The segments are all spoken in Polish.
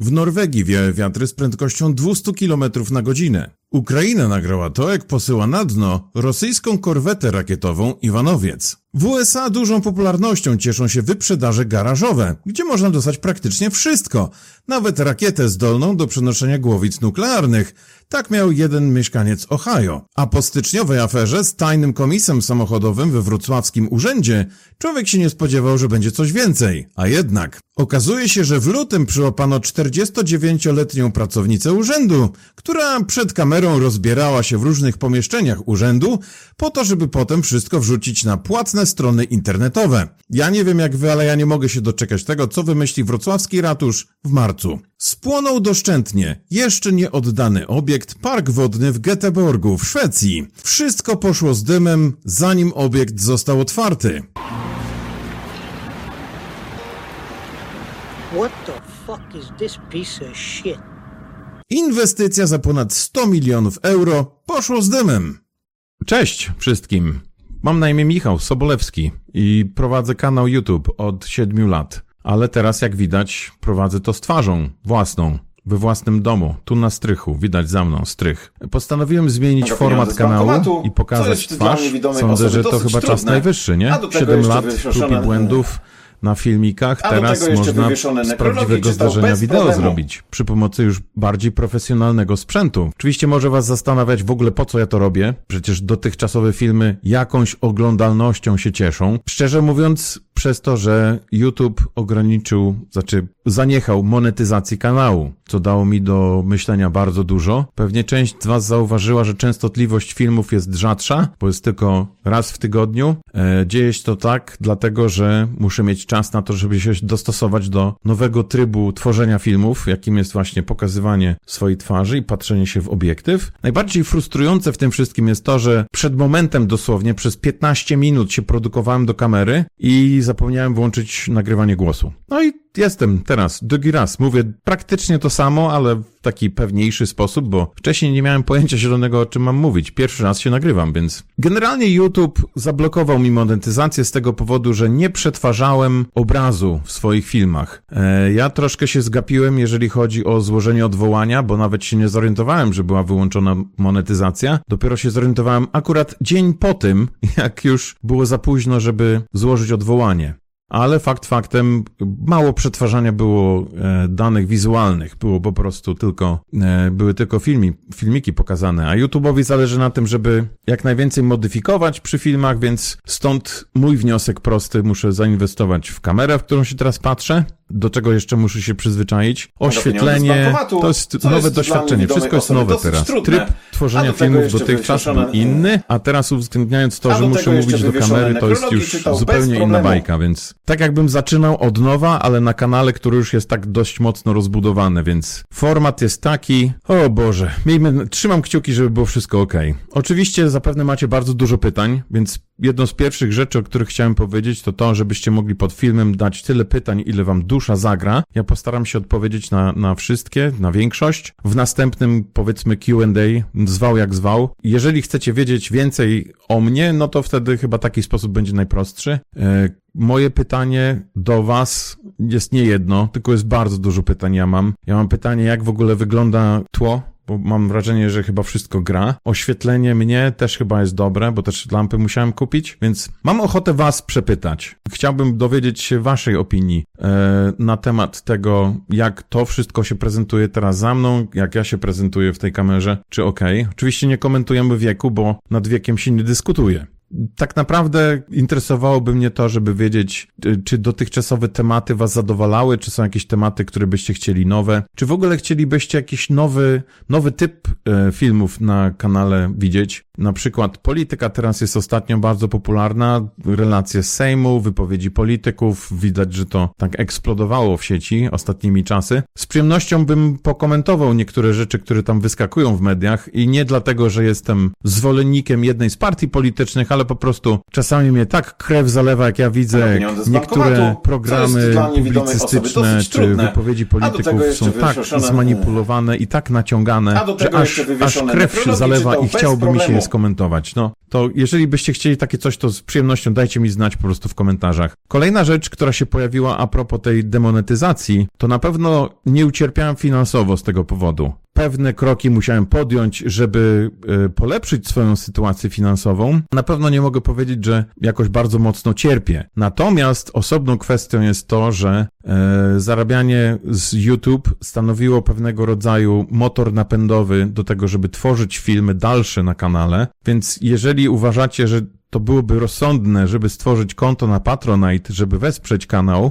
W Norwegii wiały wiatry z prędkością 200 km na godzinę. Ukraina nagrała to, jak posyła na dno rosyjską korwetę rakietową Iwanowiec. W USA dużą popularnością cieszą się wyprzedaże garażowe, gdzie można dostać praktycznie wszystko, nawet rakietę zdolną do przenoszenia głowic nuklearnych. Tak miał jeden mieszkaniec Ohio. A po styczniowej aferze z tajnym komisem samochodowym we wrocławskim urzędzie człowiek się nie spodziewał, że będzie coś więcej. A jednak okazuje się, że w lutym przyłapano 49-letnią pracownicę urzędu, która przed kamerą rozbierała się w różnych pomieszczeniach urzędu po to, żeby potem wszystko wrzucić na płatne strony internetowe. Ja nie wiem jak wy, ale ja nie mogę się doczekać tego, co wymyśli wrocławski ratusz w marcu. Spłonął doszczętnie jeszcze nie oddany obiekt park wodny w Göteborgu w Szwecji. Wszystko poszło z dymem, zanim obiekt został otwarty. What the fuck is this piece of shit? Inwestycja za ponad 100 milionów euro poszło z dymem. Cześć wszystkim. Mam na imię Michał Sobolewski i prowadzę kanał YouTube od 7 lat. Ale teraz, jak widać, prowadzę to z twarzą własną, we własnym domu, tu na strychu, widać za mną strych. Postanowiłem zmienić format kanału i pokazać twarz. Sądzę, że to chyba czas najwyższy, nie? 7 lat prób i błędów na filmikach, teraz można z prawdziwego zdarzenia wideo zrobić przy pomocy już bardziej profesjonalnego sprzętu. Oczywiście może was zastanawiać w ogóle po co ja to robię, przecież dotychczasowe filmy jakąś oglądalnością się cieszą. Szczerze mówiąc, przez to, że YouTube zaniechał monetyzacji kanału, co dało mi do myślenia bardzo dużo. Pewnie część z was zauważyła, że częstotliwość filmów jest rzadsza, bo jest tylko raz w tygodniu. Dzieje się to tak, dlatego że muszę mieć czas na to, żeby się dostosować do nowego trybu tworzenia filmów, jakim jest właśnie pokazywanie swojej twarzy i patrzenie się w obiektyw. Najbardziej frustrujące w tym wszystkim jest to, że przed momentem dosłownie przez 15 minut się produkowałem do kamery i zapomniałem włączyć nagrywanie głosu. No i jestem teraz drugi raz. Mówię praktycznie to samo, ale w taki pewniejszy sposób, bo wcześniej nie miałem pojęcia zielonego, o czym mam mówić. Pierwszy raz się nagrywam, więc generalnie YouTube zablokował mi monetyzację z tego powodu, że nie przetwarzałem obrazu w swoich filmach. Ja troszkę się zgapiłem, jeżeli chodzi o złożenie odwołania, bo nawet się nie zorientowałem, że była wyłączona monetyzacja. Dopiero się zorientowałem akurat dzień po tym, jak już było za późno, żeby złożyć odwołanie. Ale fakt faktem mało przetwarzania było danych wizualnych, było po prostu były tylko filmiki pokazane, a YouTube'owi zależy na tym, żeby jak najwięcej modyfikować przy filmach, więc stąd mój wniosek prosty, muszę zainwestować w kamerę, w którą się teraz patrzę, do czego jeszcze muszę się przyzwyczaić. Oświetlenie, to jest nowe doświadczenie, wszystko jest nowe teraz. Tryb tworzenia filmów dotychczas był inny, a teraz uwzględniając to, że muszę mówić do kamery, to jest już zupełnie inna bajka, więc tak jakbym zaczynał od nowa, ale na kanale, który już jest tak dość mocno rozbudowany, więc format jest taki, o Boże, trzymam kciuki, żeby było wszystko okej. Oczywiście zapewne macie bardzo dużo pytań, więc jedną z pierwszych rzeczy, o których chciałem powiedzieć, to, żebyście mogli pod filmem dać tyle pytań, ile wam dusza zagra. Ja postaram się odpowiedzieć na wszystkie, na większość. W następnym, powiedzmy, Q&A, zwał jak zwał. Jeżeli chcecie wiedzieć więcej o mnie, no to wtedy chyba taki sposób będzie najprostszy. Moje pytanie do was jest nie jedno, tylko jest bardzo dużo pytań Ja mam pytanie, jak w ogóle wygląda tło, bo mam wrażenie, że chyba wszystko gra. Oświetlenie mnie też chyba jest dobre, bo też lampy musiałem kupić, więc mam ochotę was przepytać. Chciałbym dowiedzieć się waszej opinii na temat tego, jak to wszystko się prezentuje teraz za mną, jak ja się prezentuję w tej kamerze, czy okej. Oczywiście nie komentujemy wieku, bo nad wiekiem się nie dyskutuje. Tak naprawdę interesowałoby mnie to, żeby wiedzieć, czy dotychczasowe tematy was zadowalały, czy są jakieś tematy, które byście chcieli nowe, czy w ogóle chcielibyście jakiś nowy typ filmów na kanale widzieć. Na przykład polityka teraz jest ostatnio bardzo popularna, relacje z Sejmu, wypowiedzi polityków, widać, że to tak eksplodowało w sieci ostatnimi czasy. Z przyjemnością bym pokomentował niektóre rzeczy, które tam wyskakują w mediach i nie dlatego, że jestem zwolennikiem jednej z partii politycznych, ale ale po prostu czasami mnie tak krew zalewa, jak ja widzę, jak niektóre programy publicystyczne czy wypowiedzi polityków są tak zmanipulowane i tak naciągane, że aż krew się zalewa i chciałoby mi się je skomentować. No, to jeżeli byście chcieli takie coś, to z przyjemnością dajcie mi znać po prostu w komentarzach. Kolejna rzecz, która się pojawiła a propos tej demonetyzacji, to na pewno nie ucierpiałem finansowo z tego powodu. Pewne kroki musiałem podjąć, żeby polepszyć swoją sytuację finansową. Na pewno nie mogę powiedzieć, że jakoś bardzo mocno cierpię. Natomiast osobną kwestią jest to, że zarabianie z YouTube stanowiło pewnego rodzaju motor napędowy do tego, żeby tworzyć filmy dalsze na kanale. Więc jeżeli uważacie, że to byłoby rozsądne, żeby stworzyć konto na Patronite, żeby wesprzeć kanał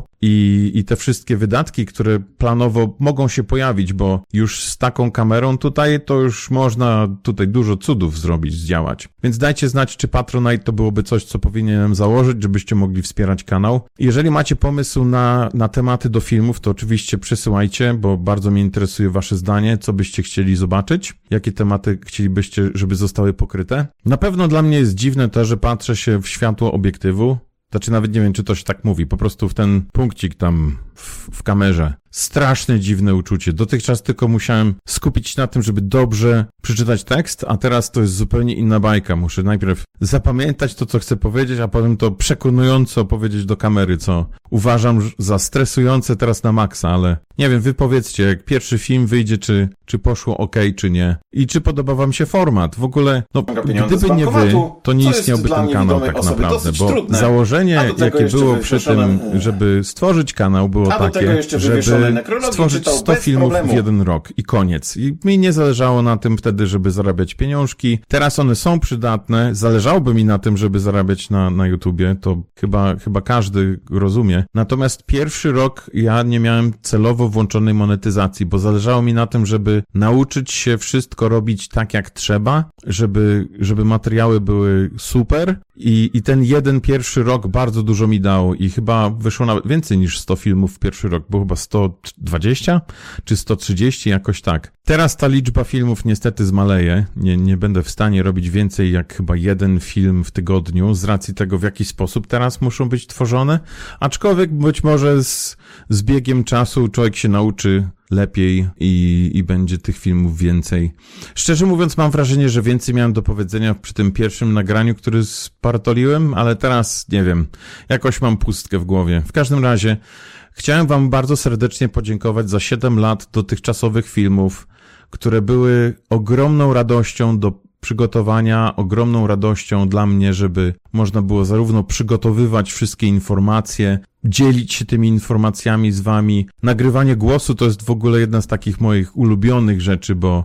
i te wszystkie wydatki, które planowo mogą się pojawić, bo już z taką kamerą tutaj to już można tutaj dużo cudów zrobić, zdziałać. Więc dajcie znać, czy Patronite to byłoby coś, co powinienem założyć, żebyście mogli wspierać kanał. Jeżeli macie pomysł na tematy do filmów, to oczywiście przesyłajcie, bo bardzo mnie interesuje wasze zdanie, co byście chcieli zobaczyć, jakie tematy chcielibyście, żeby zostały pokryte. Na pewno dla mnie jest dziwne to, że patrzę się w światło obiektywu, znaczy nawet nie wiem, czy to się tak mówi, po prostu w ten punkcik tam w kamerze. Strasznie dziwne uczucie. Dotychczas tylko musiałem skupić się na tym, żeby dobrze przeczytać tekst, a teraz to jest zupełnie inna bajka. Muszę najpierw zapamiętać to, co chcę powiedzieć, a potem to przekonująco powiedzieć do kamery, co uważam za stresujące teraz na maksa, ale nie wiem, wy powiedzcie, jak pierwszy film wyjdzie, czy poszło ok, czy nie. I czy podoba wam się format. W ogóle, no, gdyby nie wy, to nie istniałby ten kanał tak naprawdę, bo założenie, jakie było przy tym, żeby stworzyć kanał, było takie, żeby stworzyć 100 filmów w jeden rok i koniec. I mi nie zależało na tym wtedy, żeby zarabiać pieniążki. Teraz one są przydatne. Zależałoby mi na tym, żeby zarabiać na YouTubie. To chyba każdy rozumie. Natomiast pierwszy rok ja nie miałem celowo włączonej monetyzacji, bo zależało mi na tym, żeby nauczyć się wszystko robić tak jak trzeba, żeby materiały były super i ten pierwszy rok bardzo dużo mi dał i chyba wyszło nawet więcej niż 100 filmów w pierwszy rok, było chyba 120 czy 130, jakoś tak. Teraz ta liczba filmów niestety zmaleje. Nie będę w stanie robić więcej jak chyba jeden film w tygodniu z racji tego, w jaki sposób teraz muszą być tworzone, aczkolwiek być może z biegiem czasu człowiek się nauczy lepiej i będzie tych filmów więcej. Szczerze mówiąc, mam wrażenie, że więcej miałem do powiedzenia przy tym pierwszym nagraniu, który spartoliłem, ale teraz, nie wiem, jakoś mam pustkę w głowie. W każdym razie chciałem wam bardzo serdecznie podziękować za 7 lat dotychczasowych filmów, które były ogromną radością do przygotowania, ogromną radością dla mnie, żeby można było zarówno przygotowywać wszystkie informacje, dzielić się tymi informacjami z wami. Nagrywanie głosu to jest w ogóle jedna z takich moich ulubionych rzeczy, bo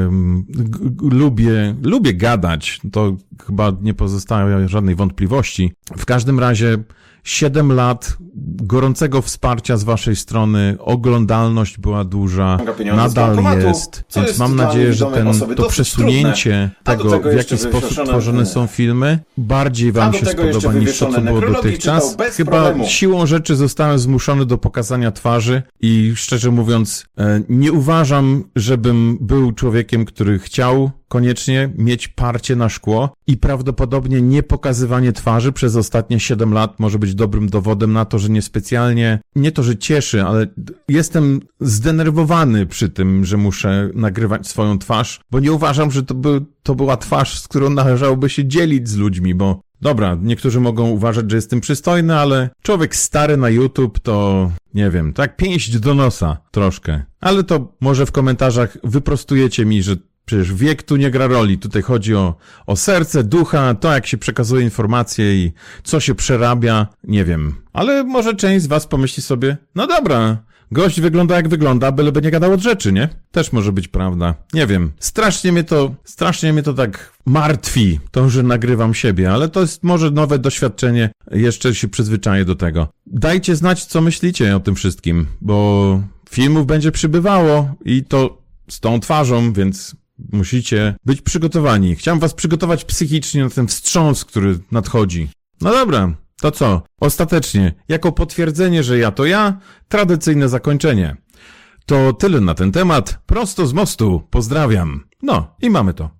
lubię gadać, to chyba nie pozostawia żadnej wątpliwości. W każdym razie 7 lat gorącego wsparcia z waszej strony, oglądalność była duża, nadal jest, więc mam nadzieję, że to przesunięcie tego, w jaki sposób tworzone są filmy, bardziej wam się spodoba niż to, co było dotychczas. Chyba siłą rzeczy zostałem zmuszony do pokazania twarzy i szczerze mówiąc, nie uważam, żebym był człowiekiem, który chciał koniecznie mieć parcie na szkło i prawdopodobnie nie pokazywanie twarzy przez ostatnie 7 lat może być dobrym dowodem na to, że niespecjalnie, nie to, że cieszy, ale jestem zdenerwowany przy tym, że muszę nagrywać swoją twarz, bo nie uważam, że to była twarz, z którą należałoby się dzielić z ludźmi, bo dobra, niektórzy mogą uważać, że jestem przystojny, ale człowiek stary na YouTube to, nie wiem, tak pięść do nosa troszkę. Ale to może w komentarzach wyprostujecie mi, że przecież wiek tu nie gra roli. Tutaj chodzi o serce, ducha, to jak się przekazuje informacje i co się przerabia, nie wiem. Ale może część z was pomyśli sobie, no dobra, gość wygląda jak wygląda, byleby nie gadał od rzeczy, nie? Też może być prawda. Nie wiem. Strasznie mnie to tak martwi, to, że nagrywam siebie, ale to jest może nowe doświadczenie. Jeszcze się przyzwyczaję do tego. Dajcie znać, co myślicie o tym wszystkim, bo filmów będzie przybywało i to z tą twarzą, więc musicie być przygotowani. Chciałem was przygotować psychicznie na ten wstrząs, który nadchodzi. No dobra, to co? Ostatecznie, jako potwierdzenie, że ja to ja, tradycyjne zakończenie. To tyle na ten temat. Prosto z mostu. Pozdrawiam. No i mamy to.